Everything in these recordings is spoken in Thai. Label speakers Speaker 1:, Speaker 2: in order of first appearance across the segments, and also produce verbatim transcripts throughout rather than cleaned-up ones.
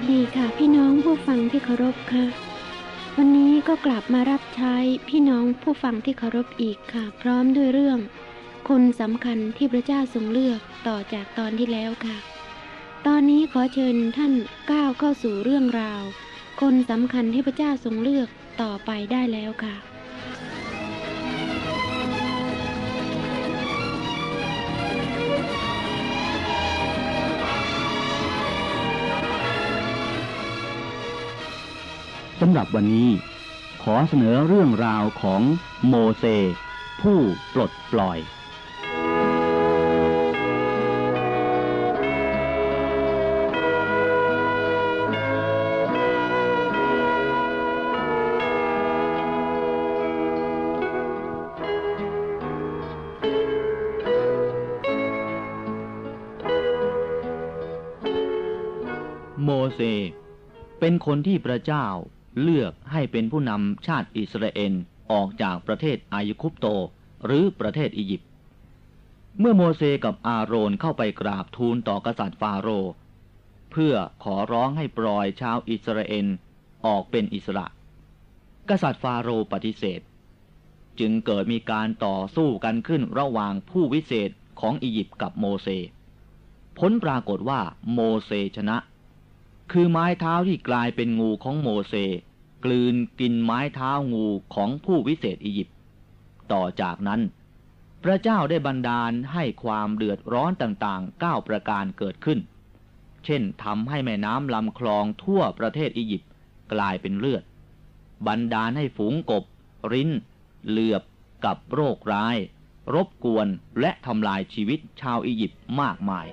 Speaker 1: ดีค่ะพี่น้องผู้ฟังที่เคารพค่ะวันนี้ก็กลับมารับใช้พี่น้องผู้ฟังที่เคารพอีกค่ะพร้อมด้วยเรื่องคนสำคัญที่พระเจ้าทรงเลือกต่อจากตอนที่แล้วค่ะตอนนี้ขอเชิญท่านก้าวเข้าสู่เรื่องราวคนสำคัญที่พระเจ้าทรงเลือกต่อไปได้แล้วค่ะ
Speaker 2: สำหรับวันนี้ขอเสนอเรื่องราวของโมเสสผู้ปลดปล่อยโมเสสเป็นคนที่พระเจ้าเลือกให้เป็นผู้นำชาติอิสราเอลออกจากประเทศอายุคุปโตหรือประเทศอียิปต์เมื่อโมเสสกับอาโรนเข้าไปกราบทูลต่อกษัตริย์ฟาโรห์เพื่อขอร้องให้ปล่อยชาวอิสราเอลออกเป็นอิสระกษัตริย์ฟาโรห์ปฏิเสธจึงเกิดมีการต่อสู้กันขึ้นระหว่างผู้วิเศษของอียิปต์กับโมเสสผลปรากฏว่าโมเสสชนะคือไม้เท้าที่กลายเป็นงูของโมเสสกลืนกินไม้เท้างูของผู้วิเศษอียิปต์ต่อจากนั้นพระเจ้าได้บันดาลให้ความเดือดร้อนต่างๆเก้าประการเกิดขึ้นเช่นทำให้แม่น้ำลำคลองทั่วประเทศอียิปต์กลายเป็นเลือดบันดาลให้ฝูงกบริ้นเหลือบกับโรคร้ายรบกวนและทำลายชีวิตชาวอียิปต์มากมาย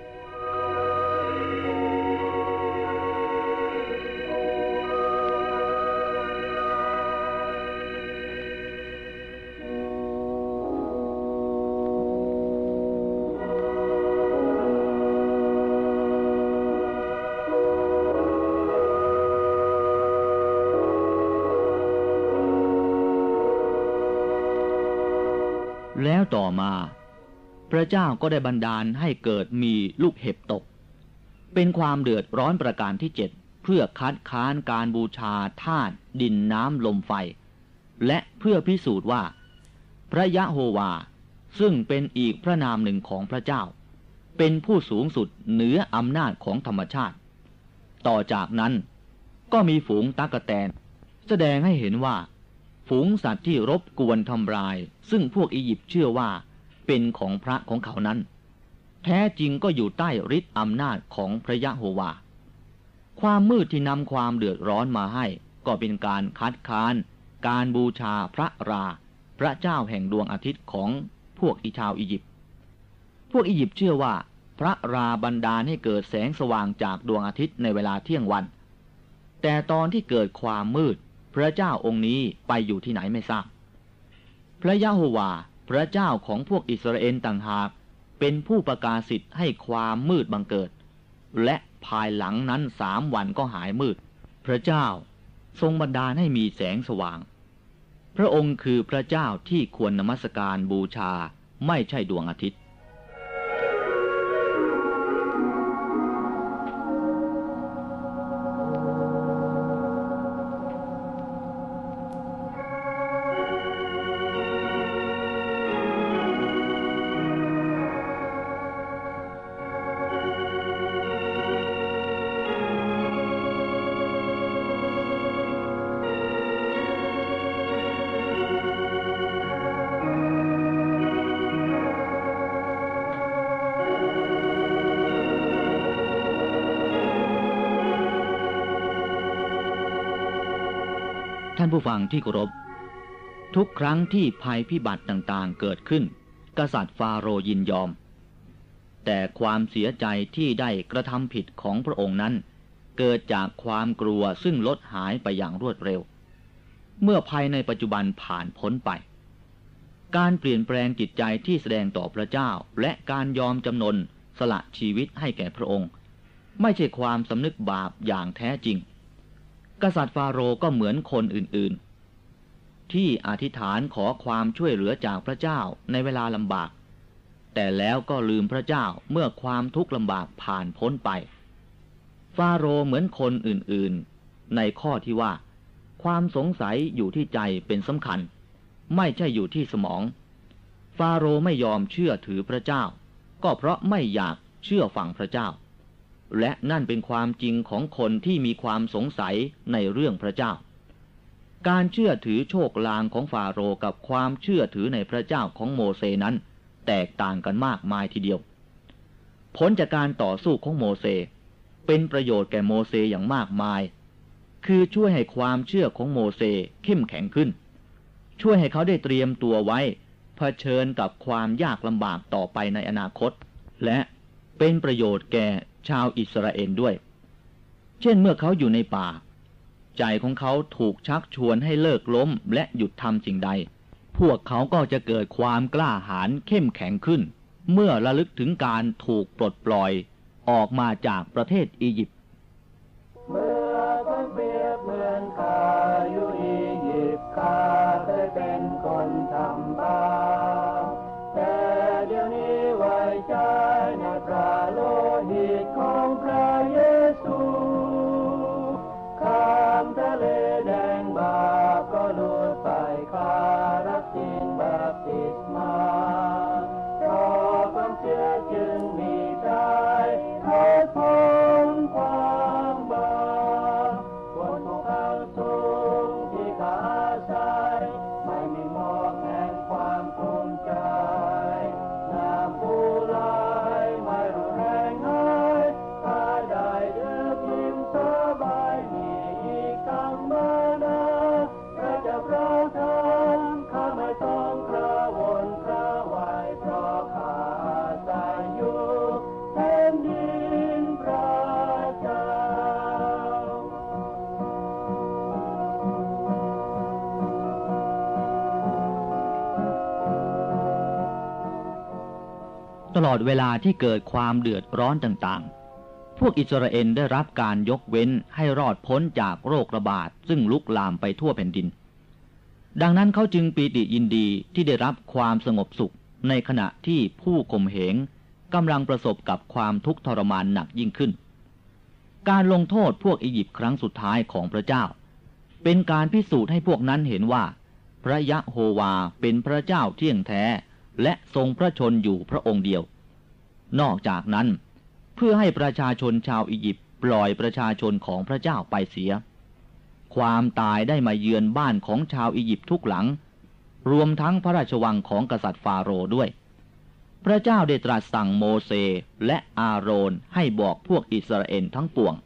Speaker 2: แล้วต่อมาพระเจ้าก็ได้บันดาลให้เกิดมีลูกเห็บตกเป็นความเดือดร้อนประการที่เจ็ดเพื่อคัดค้านการบูชาธาตุดินน้ำลมไฟและเพื่อพิสูจน์ว่าพระยะโฮวาซึ่งเป็นอีกพระนามหนึ่งของพระเจ้าเป็นผู้สูงสุดเหนืออำนาจของธรรมชาติต่อจากนั้นก็มีฝูงตั๊กแตนแสดงให้เห็นว่าฝูงสัตว์ที่รบกวนทำลายซึ่งพวกอียิปต์เชื่อว่าเป็นของพระของเขานั้นแท้จริงก็อยู่ใต้ฤทธิ์อำนาจของพระยะโฮวาความมืดที่นำความเดือดร้อนมาให้ก็เป็นการคัดค้านการบูชาพระราพระเจ้าแห่งดวงอาทิตย์ของพวกอีชาวอียิปต์พวกอียิปต์เชื่อว่าพระราบันดาลให้เกิดแสงสว่างจากดวงอาทิตย์ในเวลาเที่ยงวันแต่ตอนที่เกิดความมืดพระเจ้าองค์นี้ไปอยู่ที่ไหนไม่ทราบพระยะโฮวาพระเจ้าของพวกอิสราเอลต่างหากเป็นผู้ประกาศสิทธิ์ให้ความมืดบังเกิดและภายหลังนั้นสามวันก็หายมืดพระเจ้าทรงบันดาลให้มีแสงสว่างพระองค์คือพระเจ้าที่ควรนมัสการบูชาไม่ใช่ดวงอาทิตย์ท่านผู้ฟังที่เคารพทุกครั้งที่ภัยพิบัติต่างๆเกิดขึ้นกษัตริย์ฟาโรห์ยินยอมแต่ความเสียใจที่ได้กระทำผิดของพระองค์นั้นเกิดจากความกลัวซึ่งลดหายไปอย่างรวดเร็วเมื่อภัยในปัจจุบันผ่านพ้นไปการเปลี่ยนแปลงจิตใจที่แสดงต่อพระเจ้าและการยอมจำนนสละชีวิตให้แก่พระองค์ไม่ใช่ความสำนึกบาปอย่างแท้จริงกษัตริย์ฟาโรห์ก็เหมือนคนอื่นๆที่อธิษฐานขอความช่วยเหลือจากพระเจ้าในเวลาลำบากแต่แล้วก็ลืมพระเจ้าเมื่อความทุกข์ลำบากผ่านพ้นไปฟาโรห์เหมือนคนอื่นๆในข้อที่ว่าความสงสัยอยู่ที่ใจเป็นสำคัญไม่ใช่อยู่ที่สมองฟาโรห์ไม่ยอมเชื่อถือพระเจ้าก็เพราะไม่อยากเชื่อฟังพระเจ้าและนั่นเป็นความจริงของคนที่มีความสงสัยในเรื่องพระเจ้าการเชื่อถือโชคลางของฟาโรห์กับความเชื่อถือในพระเจ้าของโมเสสนั้นแตกต่างกันมากมายทีเดียวผลจากการต่อสู้ของโมเสสเป็นประโยชน์แก่โมเสสอย่างมากมายคือช่วยให้ความเชื่อของโมเสสเข้มแข็งขึ้นช่วยให้เขาได้เตรียมตัวไว้เผชิญกับความยากลำบากต่อไปในอนาคตและเป็นประโยชน์แก่ชาวอิสราเอลด้วยเช่นเมื่อเขาอยู่ในป่าใจของเขาถูกชักชวนให้เลิกล้มและหยุดทำสิ่งใดพวกเขาก็จะเกิดความกล้าหาญเข้มแข็งขึ้นเมื่อระลึกถึงการถูกปลดปล่อยออกมาจากประเทศอียิปต์
Speaker 3: เมื่อฉันเปรียบเหมือนข้าอยู่อียิปต์ข้าได้เป็นคนทำบาปแต่เดี๋ยวนี้ไว้ใจในพระโลหิตของพระเยซูข้ามทะเลแดงบาปก็หลุดไปข้ารับสินบาปติศมาเพราะความเชื่อจึงมีใจให้พ้นความบาปบนภูเขาสูงที่ข้าอาศัยไม่มีหมอกแห่งความภูมิใจน้ำผู้ไหลไม่รุนแรงหายข้าได้ดื่มอิ่มสบายมีอีกตั้งมานานพระเจ้าเราทำข้าไม่ต้องกระวนกระวายเพราะข้าอาศัยอยู่แผ่นดินพระเจ้า
Speaker 2: ตลอดเวลาที่เกิดความเดือดร้อนต่างๆพวกอิสราเอลได้รับการยกเว้นให้รอดพ้นจากโรคระบาดซึ่งลุกลามไปทั่วแผ่นดินดังนั้นเขาจึงปีติยินดีที่ได้รับความสงบสุขในขณะที่ผู้ข่มเหงกำลังประสบกับความทุกข์ทรมานหนักยิ่งขึ้นการลงโทษพวกอียิปต์ครั้งสุดท้ายของพระเจ้าเป็นการพิสูจน์ให้พวกนั้นเห็นว่าพระยะโฮวาเป็นพระเจ้าเที่ยงแท้และทรงพระชนอยู่พระองค์เดียวนอกจากนั้นเพื่อให้ประชาชนชาวอียิปต์ปล่อยประชาชนของพระเจ้าไปเสียความตายได้มาเยือนบ้านของชาวอียิปต์ทุกหลังรวมทั้งพระราชวังของกษัตริย์ฟาโรห์ด้วยพระเจ้าได้ตรัสสั่งโมเสสและอาโรนให้บอกพวกอิสราเอลทั้งปวง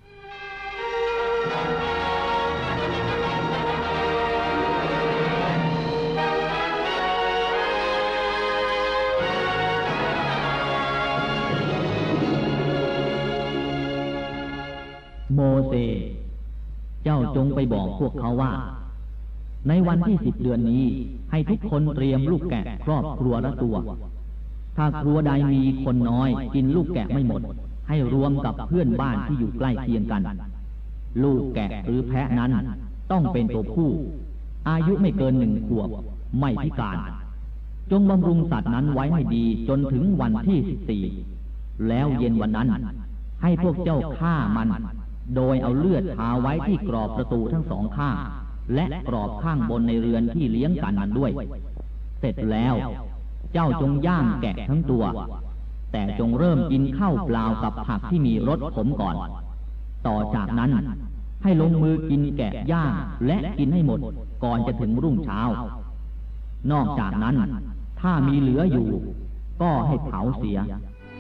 Speaker 4: โมเสสเจ้าจงไปบอกพวกเขาว่าในวันที่สิบเดือนนี้ให้ทุกคนเตรียมลูกแกะครอบครัวละตัวถ้าครัวใดมีคนน้อยกินลูกแกะไม่หมดให้รวมกับเพื่อนบ้านที่อยู่ใกล้เคียงกันลูกแกะหรือแพะนั้นต้องเป็นตัวผู้อายุไม่เกินหนึ่งขวบไม่พิการจงบำรุงสัตว์นั้นไว้ให้ดีจนถึงวันที่สิบสี่แล้วเย็นวันนั้นให้พวกเจ้าฆ่ามันโดยเอาเลือดทาไว้ที่กรอบประตูทั้งสองข้างและกรอบข้างบนในเรือนที่เลี้ยงกันนั้นด้วยเสร็จแล้วเจ้าจงย่างแกะทั้งตัวแต่จงเริ่มกินข้าวเปล่ากับผักที่มีรสขมก่อนต่อจากนั้นให้ลงมือกินแกะย่างและกินให้หมดก่อนจะถึงรุ่งเช้านอกจากนั้นถ้ามีเหลืออยู่ก็ให้เผาเสีย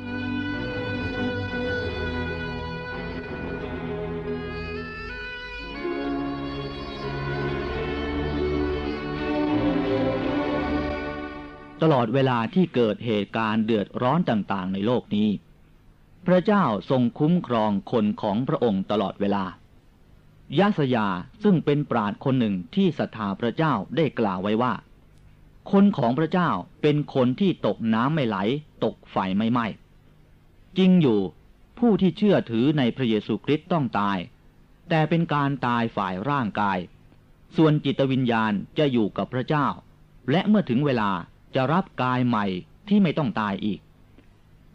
Speaker 2: ตลอดเวลาที่เกิดเหตุการณ์เดือดร้อนต่างๆในโลกนี้พระเจ้าทรงคุ้มครองคนของพระองค์ตลอดเวลายะสยาซึ่งเป็นปราชญ์คนหนึ่งที่ศรัทธาพระเจ้าได้กล่าวไว้ว่าคนของพระเจ้าเป็นคนที่ตกน้ำไม่ไหลตกไฟไม่ไหม้จริงอยู่ผู้ที่เชื่อถือในพระเยซูคริสต์ต้องตายแต่เป็นการตายฝ่ายร่างกายส่วนจิตวิญญาณจะอยู่กับพระเจ้าและเมื่อถึงเวลาจะรับกายใหม่ที่ไม่ต้องตายอีก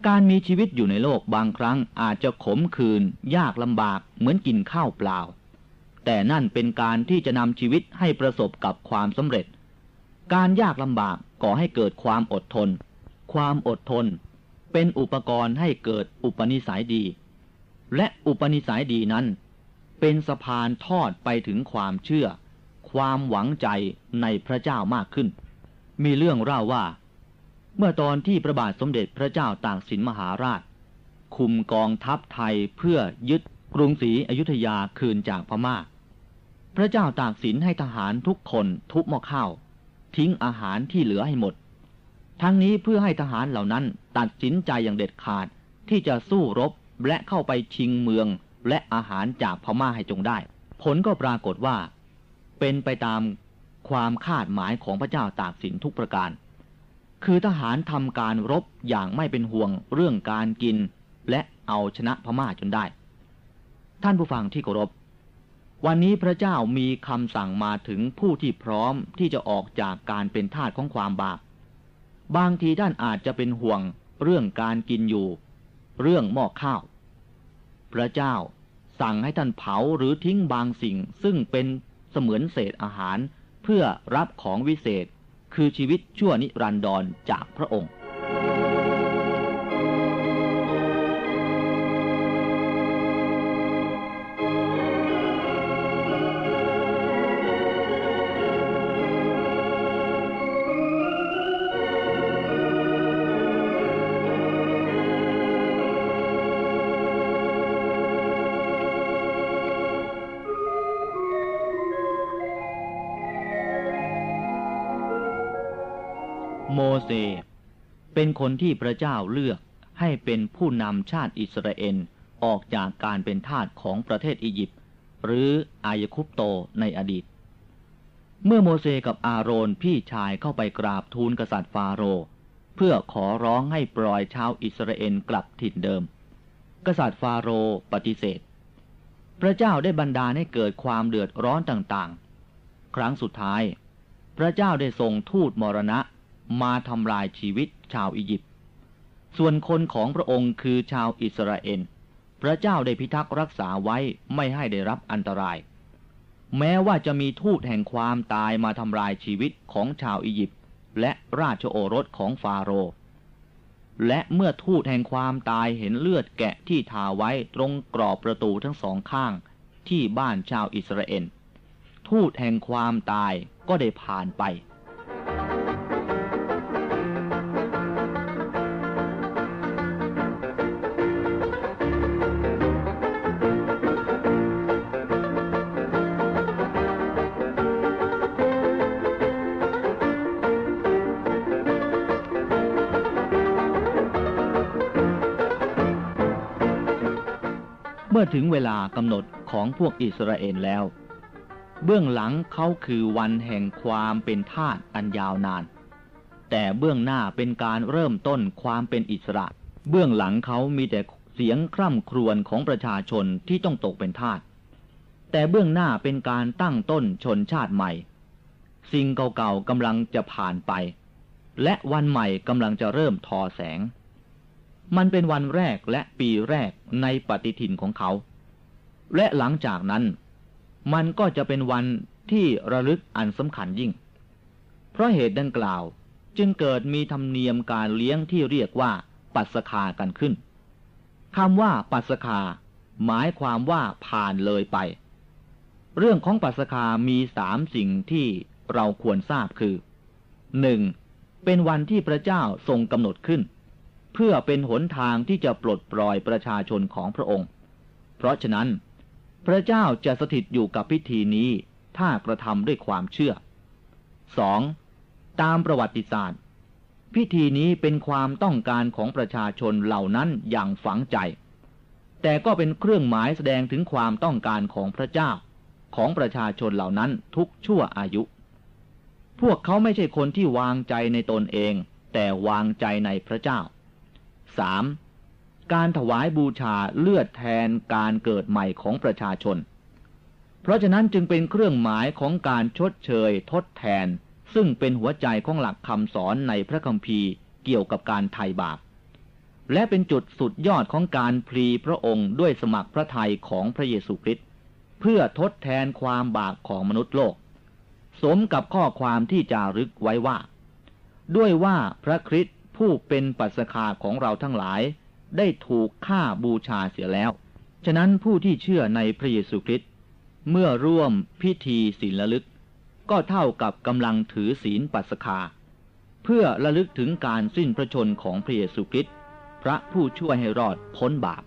Speaker 2: การมีชีวิตอยู่ในโลกบางครั้งอาจจะขมขื่นยากลำบากเหมือนกินข้าวเปล่าแต่นั่นเป็นการที่จะนำชีวิตให้ประสบกับความสำเร็จการยากลำบากก่อให้เกิดความอดทนความอดทนเป็นอุปกรณ์ให้เกิดอุปนิสัยดีและอุปนิสัยดีนั้นเป็นสะพานทอดไปถึงความเชื่อความหวังใจในพระเจ้ามากขึ้นมีเรื่องเล่าว่าเมื่อตอนที่พระบาทสมเด็จพระเจ้าตากสินมหาราชคุมกองทัพไทยเพื่อยึดกรุงศรีอยุธยาคืนจากพม่าพระเจ้าตากสินให้ทหารทุกคนทุบหม้อข้าวทิ้งอาหารที่เหลือให้หมดทั้งนี้เพื่อให้ทหารเหล่านั้นตัดสินใจอย่างเด็ดขาดที่จะสู้รบและเข้าไปชิงเมืองและอาหารจากพม่าให้จงได้ผลก็ปรากฏว่าเป็นไปตามความคาดหมายของพระเจ้าตากสินทุกประการคือทหารทำการรบอย่างไม่เป็นห่วงเรื่องการกินและเอาชนะพม่าจนได้ท่านผู้ฟังที่เคารพวันนี้พระเจ้ามีคำสั่งมาถึงผู้ที่พร้อมที่จะออกจากการเป็นทาสของความบาปบางทีท่านอาจจะเป็นห่วงเรื่องการกินอยู่เรื่องหม้อข้าวพระเจ้าสั่งให้ท่านเผาหรือทิ้งบางสิ่งซึ่งเป็นเสมือนเศษอาหารเพื่อรับของวิเศษคือชีวิตชั่วนิรันดรจากพระองค์โมเสสเป็นคนที่พระเจ้าเลือกให้เป็นผู้นำชาติอิสราเอลออกจากการเป็นทาสของประเทศอียิปต์หรืออายคุปโตในอดีตเมื่อโมเสสกับอาโรนพี่ชายเข้าไปกราบทูลกษัตริย์ฟาโรห์เพื่อขอร้องให้ปล่อยชาวอิสราเอลกลับถิ่นเดิมกษัตริย์ฟาโรห์ปฏิเสธพระเจ้าได้บันดาลให้เกิดความเดือดร้อนต่างๆครั้งสุดท้ายพระเจ้าได้ส่งทูตมรณะมาทำลายชีวิตชาวอียิปต์ส่วนคนของพระองค์คือชาวอิสราเอลพระเจ้าได้พิทักษ์รักษาไว้ไม่ให้ได้รับอันตรายแม้ว่าจะมีทูตแห่งความตายมาทำลายชีวิตของชาวอียิปต์และราชโอรสของฟาโรห์และเมื่อทูตแห่งความตายเห็นเลือดแกะที่ทาไว้ตรงกรอบประตูทั้งสองข้างที่บ้านชาวอิสราเอลทูตแห่งความตายก็ได้ผ่านไปเมื่อถึงเวลากำหนดของพวกอิสราเอลแล้วเบื้องหลังเขาคือวันแห่งความเป็นทาสอันยาวนานแต่เบื้องหน้าเป็นการเริ่มต้นความเป็นอิสระเบื้องหลังเขามีแต่เสียงคร่ำครวญของประชาชนที่ต้องตกเป็นทาสแต่เบื้องหน้าเป็นการตั้งต้นชนชาติใหม่สิ่งเก่าๆกำลังจะผ่านไปและวันใหม่กำลังจะเริ่มทอแสงมันเป็นวันแรกและปีแรกในปฏิทินของเขาและหลังจากนั้นมันก็จะเป็นวันที่ระลึกอันสำคัญยิ่งเพราะเหตุดังกล่าวจึงเกิดมีธรรมเนียมการเลี้ยงที่เรียกว่าปัสกากันขึ้นคำว่าปัสกาหมายความว่าผ่านเลยไปเรื่องของปัสกามีสามสิ่งที่เราควรทราบคือ หนึ่ง. เป็นวันที่พระเจ้าทรงกำหนดขึ้นเพื่อเป็นหนทางที่จะปลดปล่อยประชาชนของพระองค์เพราะฉะนั้นพระเจ้าจะสถิตอยู่กับพิธีนี้ถ้ากระทำด้วยความเชื่อ สอง. ตามประวัติศาสตร์พิธีนี้เป็นความต้องการของประชาชนเหล่านั้นอย่างฝังใจแต่ก็เป็นเครื่องหมายแสดงถึงความต้องการของพระเจ้าของประชาชนเหล่านั้นทุกชั่วอายุพวกเขาไม่ใช่คนที่วางใจในตนเองแต่วางใจในพระเจ้า สาม. การถวายบูชาเลือดแทนการเกิดใหม่ของประชาชนเพราะฉะนั้นจึงเป็นเครื่องหมายของการชดเชยทดแทนซึ่งเป็นหัวใจของหลักคำสอนในพระคัมภีร์เกี่ยวกับการไถ่บาปและเป็นจุดสุดยอดของการพลีพระองค์ด้วยสมัครพระทัยของพระเยซูคริสต์เพื่อทดแทนความบาปของมนุษย์โลกสมกับข้อความที่จารึกไว้ว่าด้วยว่าพระคริสต์ผู้เป็นปัสกาของเราทั้งหลายได้ถูกฆ่าบูชาเสียแล้วฉะนั้นผู้ที่เชื่อในพระเยซูคริสต์เมื่อร่วมพิธีศีลระลึกก็เท่ากับกำลังถือศีลปัสกาเพื่อระลึกถึงการสิ้นพระชนม์ของพระเยซูคริสต์พระผู้ช่วยให้รอดพ้นบาป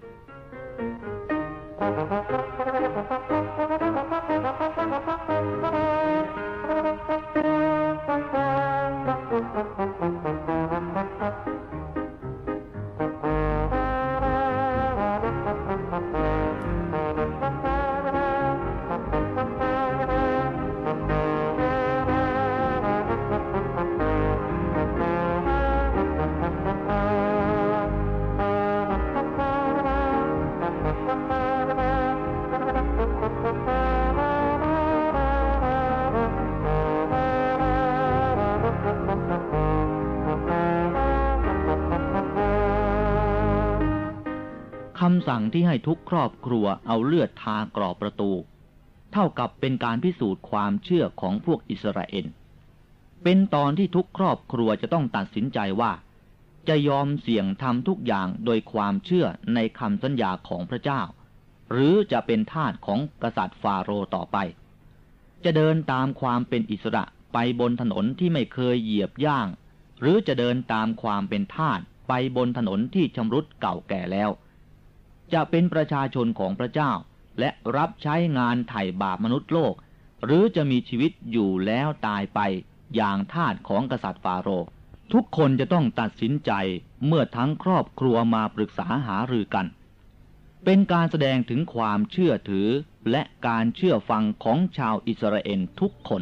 Speaker 2: คำสั่งที่ให้ทุกครอบครัวเอาเลือดทากรอบประตูเท่ากับเป็นการพิสูจน์ความเชื่อของพวกอิสราเอลเป็นตอนที่ทุกครอบครัวจะต้องตัดสินใจว่าจะยอมเสี่ยงทำทุกอย่างโดยความเชื่อในคำสัญญาของพระเจ้าหรือจะเป็นทาสของกษัตริย์ฟาโรห์ต่อไปจะเดินตามความเป็นอิสระไปบนถนนที่ไม่เคยเหยียบย่างหรือจะเดินตามความเป็นทาสไปบนถนนที่ชำรุดเก่าแก่แล้วจะเป็นประชาชนของพระเจ้าและรับใช้งานไถ่บาปมนุษย์โลกหรือจะมีชีวิตอยู่แล้วตายไปอย่างทาสของกษัตริย์ฟาโรห์ทุกคนจะต้องตัดสินใจเมื่อทั้งครอบครัวมาปรึกษาหารือกันเป็นการแสดงถึงความเชื่อถือและการเชื่อฟังของชาวอิสราเอลทุกคน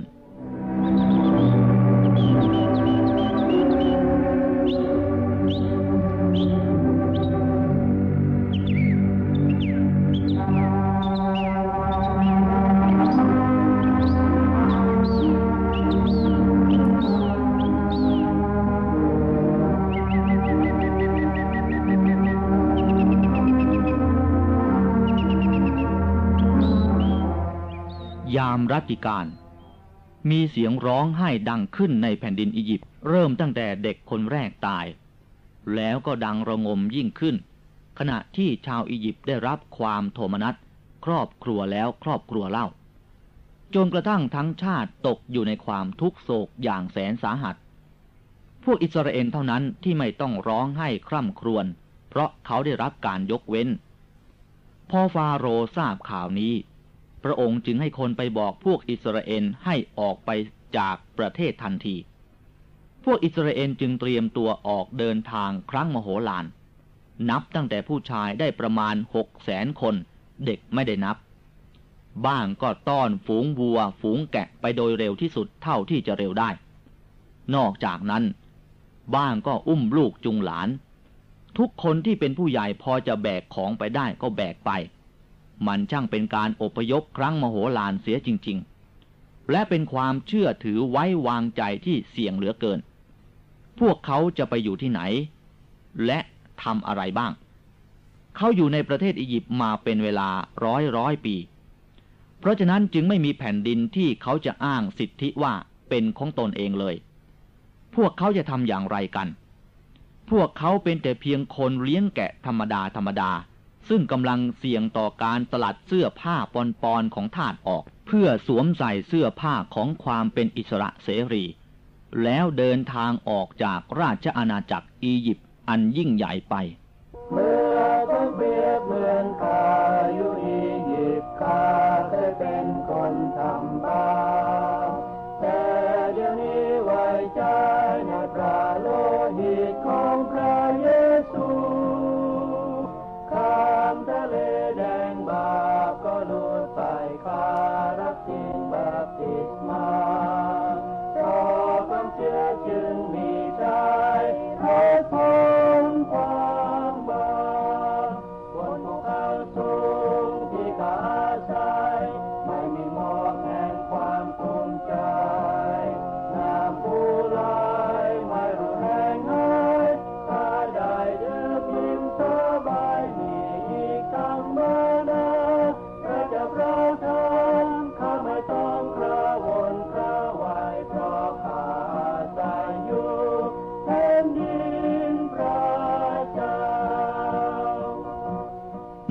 Speaker 2: ยามรัติการมีเสียงร้องไห้ดังขึ้นในแผ่นดินอียิปต์เริ่มตั้งแต่เด็กคนแรกตายแล้วก็ดังระงมยิ่งขึ้นขณะที่ชาวอียิปต์ได้รับความโทมนัสครอบครัวแล้วครอบครัวเล่าจนกระทั่งทั้งชาติตกอยู่ในความทุกโศกอย่างแสนสาหัสพวกอิสราเอลเท่านั้นที่ไม่ต้องร้องไห้คร่ำครวญเพราะเขาได้รับการยกเว้นพอฟาโรห์ทราบข่าวนี้พระองค์จึงให้คนไปบอกพวกอิสราเอลให้ออกไปจากประเทศทันทีพวกอิสราเอลจึงเตรียมตัวออกเดินทางครั้งมโหฬารนับตั้งแต่ผู้ชายได้ประมาณหกแสนคนเด็กไม่ได้นับบ้างก็ต้อนฝูงวัวฝูงแกะไปโดยเร็วที่สุดเท่าที่จะเร็วได้นอกจากนั้นบ้างก็อุ้มลูกจุงหลานทุกคนที่เป็นผู้ใหญ่พอจะแบกของไปได้ก็แบกไปมันช่างเป็นการอพยพครั้งมโหฬารเสียจริงๆและเป็นความเชื่อถือไว้วางใจที่เสี่ยงเหลือเกินพวกเขาจะไปอยู่ที่ไหนและทำอะไรบ้างเขาอยู่ในประเทศอียิปต์มาเป็นเวลาร้อยร้อยปีเพราะฉะนั้นจึงไม่มีแผ่นดินที่เขาจะอ้างสิทธิว่าเป็นของตนเองเลยพวกเขาจะทำอย่างไรกันพวกเขาเป็นแต่เพียงคนเลี้ยงแกะธรรมดาธรรมดาซึ่งกำลังเสี่ยงต่อการสลัดเสื้อผ้าปอนๆของทาสออกเพื่อสวมใส่เสื้อผ้าของความเป็นอิสระเสรีแล้วเดินทางออกจากราชอาณาจักรอียิปต์อันยิ่งใหญ่ไป
Speaker 3: เมื่อฉันเปรียบเหมือนข้าอยู่อียิปต์ข้าได้เป็นคนทำบาปแต่เดี๋ยวนี้ไว้ใจในพระโลหิตของพระเยซูข้ามทะเลแดงบาปก็หลุดไปข้ารับจริงบัพติศมาเพราะความเชื่อจึงมีใจให้พ้นภัย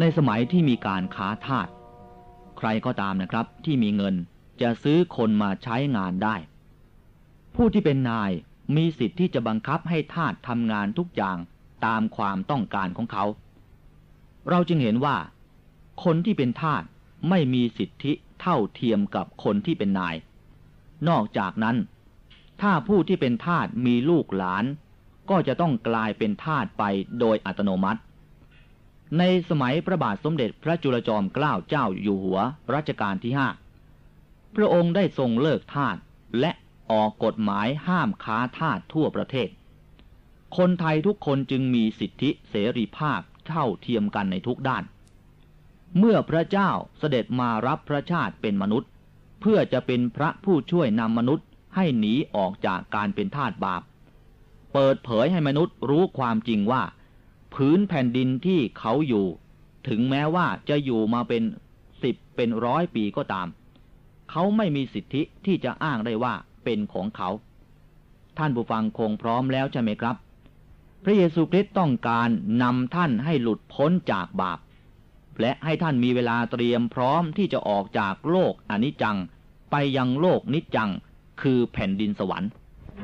Speaker 2: ในสมัยที่มีการค้าทาสใครก็ตามนะครับที่มีเงินจะซื้อคนมาใช้งานได้ผู้ที่เป็นนายมีสิทธิ์ที่จะบังคับให้ทาสทำงานทุกอย่างตามความต้องการของเขาเราจึงเห็นว่าคนที่เป็นทาสไม่มีสิทธิเท่าเทียมกับคนที่เป็นนายนอกจากนั้นถ้าผู้ที่เป็นทาสมีลูกหลานก็จะต้องกลายเป็นทาสไปโดยอัตโนมัติในสมัยพระบาทสมเด็จพระจุลจอมเกล้าเจ้าอยู่หัวรัชกาลที่ห้าพระองค์ได้ทรงเลิกทาสและออกกฎหมายห้ามค้าทาสทั่วประเทศคนไทยทุกคนจึงมีสิทธิเสรีภาพเท่าเทียมกันในทุกด้านเมื่อพระเจ้าเสด็จมารับพระชาติเป็นมนุษย์เพื่อจะเป็นพระผู้ช่วยนำมนุษย์ให้หนีออกจากการเป็นทาสบาปเปิดเผยให้มนุษย์รู้ความจริงว่าพื้นแผ่นดินที่เขาอยู่ถึงแม้ว่าจะอยู่มาเป็นสิบเป็นร้อยปีก็ตามเขาไม่มีสิทธิที่จะอ้างได้ว่าเป็นของเขาท่านผู้ฟังคงพร้อมแล้วใช่ไหมครับพระเยซูคริสต์ต้องการนำท่านให้หลุดพ้นจากบาปและให้ท่านมีเวลาเตรียมพร้อมที่จะออกจากโลกอนิจจังไปยังโลกนิจจังคือแผ่นดินสวรรค์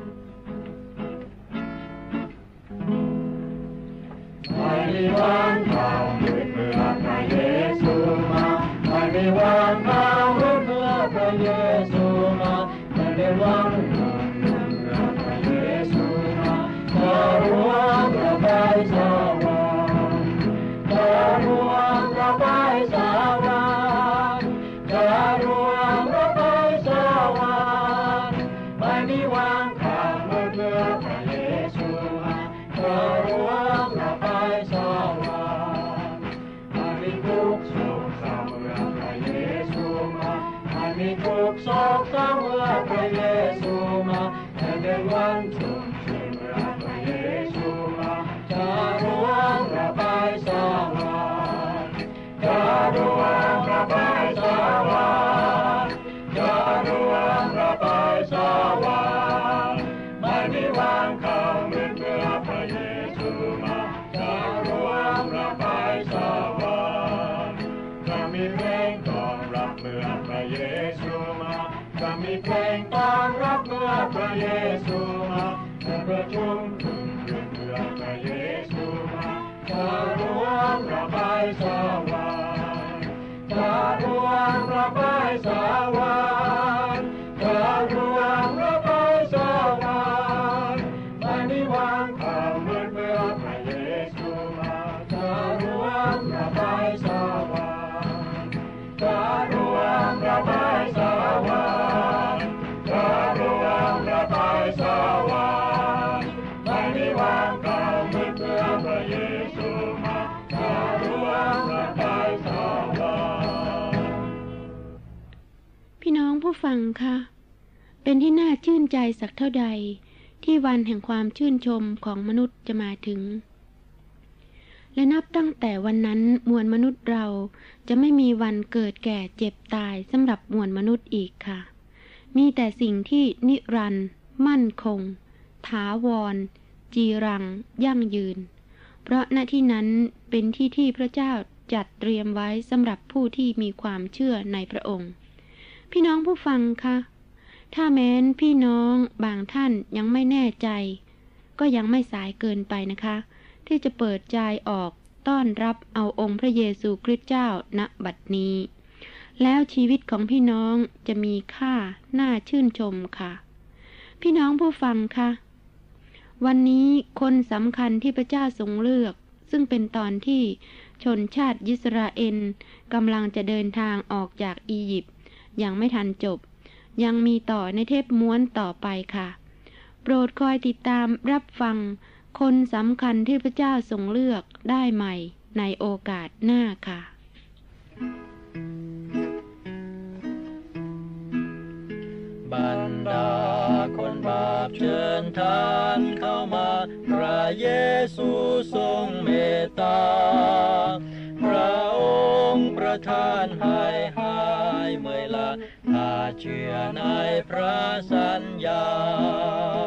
Speaker 3: ไม่มีวันเข้าเมื่อพระเยซูมาไม่มีวันเข้าเมื่อพระเยซูมาไม่มีวันเข้าเมื่อพระเยซูมาจะรวมเราไปสวรรค์จะรวมเราไปสวรรค์จะรวมเราไปสวรรค์ไม่มีวันเข้าเมื่อพระเยซูมาจะรวมเราไปสวรรค์ไม่มีทุกข์โศกเศร้าเมื่อพระเยซูมาไม่มีทุกข์โศกเศร้าเมื่อพระเยซูมาแต่ในวันฉุกเฉินเมื่อพระเยซูมาจะรวมเราไปสวรรค์จะรวมเราไปสวรรค์จะรวมเราไปสวรรค์ไม่มีวันเข้าเมื่อพระเยซูมาจะรวมเราไปสวรรค์จะมีเพลงต้อนรับเมื่อพระเยซูมาจะมีเพลงต้อนรับเมื่อพระเยซูมาจะประชุมถึงเรื่องเมื่อพระเยซูมาจะรวมเราไปสวรรค์จะรวมเราไปสวรรค์จะรวมเราไปสวรรค์ไม่มีวันเข้าเมื่อเมื่อพระเยซูมาจะรวมเราไปสวรรค์จะรวมเราไปสวรรค์จะรวมเราไปสวรรค์ไม่มีวันเข้าเมื่อเมื่อพระเยซูมาจะรวมเราไปสวรรค์
Speaker 1: พี่น้องผู้ฟังคะเป็นที่น่าชื่นใจสักเท่าใดที่วันแห่งความชื่นชมของมนุษย์จะมาถึงและนับตั้งแต่วันนั้นมวลมนุษย์เราจะไม่มีวันเกิดแก่เจ็บตายสำหรับมวลมนุษย์อีกค่ะมีแต่สิ่งที่นิรันดร์มั่นคงถาวรจีรังยั่งยืนเพราะณที่นั้นเป็นที่ที่พระเจ้าจัดเตรียมไว้สำหรับผู้ที่มีความเชื่อในพระองค์พี่น้องผู้ฟังคะถ้าแม้นพี่น้องบางท่านยังไม่แน่ใจก็ยังไม่สายเกินไปนะคะที่จะเปิดใจออกต้อนรับเอาองค์พระเยซูคริสต์เจ้าณบัดนี้แล้วชีวิตของพี่น้องจะมีค่าน่าชื่นชมค่ะพี่น้องผู้ฟังคะวันนี้คนสำคัญที่พระเจ้าทรงเลือกซึ่งเป็นตอนที่ชนชาติอิสราเอลกำลังจะเดินทางออกจากอียิปต์ยังไม่ทันจบยังมีต่อในเทปม้วนต่อไปค่ะโปรดคอยติดตามรับฟังคนสำคัญที่พระเจ้าทรงเลือกได้ใหม่ในโอกาสหน้าค่ะ
Speaker 3: บรรดาคนบาปเชิญท่านเข้ามาพระเยซูทรงเมตตาพระองค์ประทานให้หายเมื่อยล้าถ้าเชื่อในพระสัญญา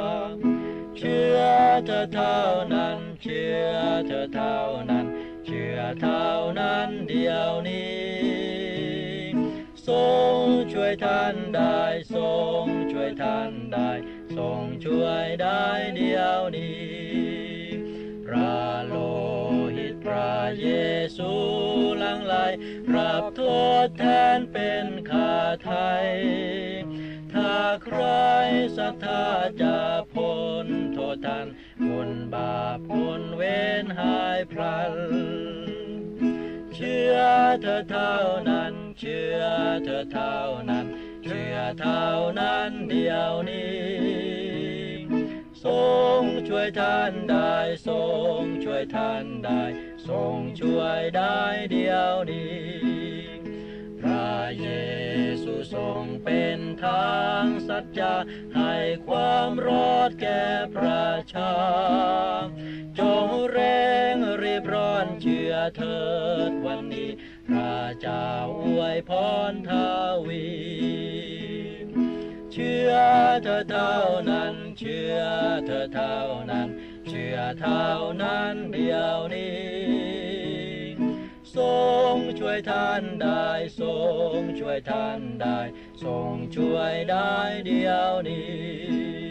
Speaker 3: เชื่อเธอเท่านั้นเชื่อเธอเท่านั้นเชื่อชื่อเท่านั้นเดียวนี้ทรงช่วยท่านได้ทรงช่วยท่านได้ทรงช่วยได้เดียวนี้พระโลหิตพระเยซูหลั่งไหลรับโทษแทนเป็นค่าไถ่ถ้าใครศรัทธาจะพ้นโทษทันบุญบาปพ้นเวรหายพลันเชื่อเธอเท่านั้นเชื่อเธอเท่านั้นเชื่อเท่านั้นเดียวนี้ทรงช่วยท่านได้ทรงช่วยท่านได้ทรงช่วยได้เดียวนี้พระเยซูทรงเป็นทางสัจจะให้ความรอดแก่ประชาจงเร่งรีบร้อนเชื่อเถิดวันนี้พระเจ้าอวยพรทวีเชื่อเธอเท่านั้นเชื่อเธอเท่านั้นเชื่อเท่านั้นเดียวนี้ทรงช่วยท่านได้ทรงช่วยท่านได้ทรงช่วยได้เดียวนี้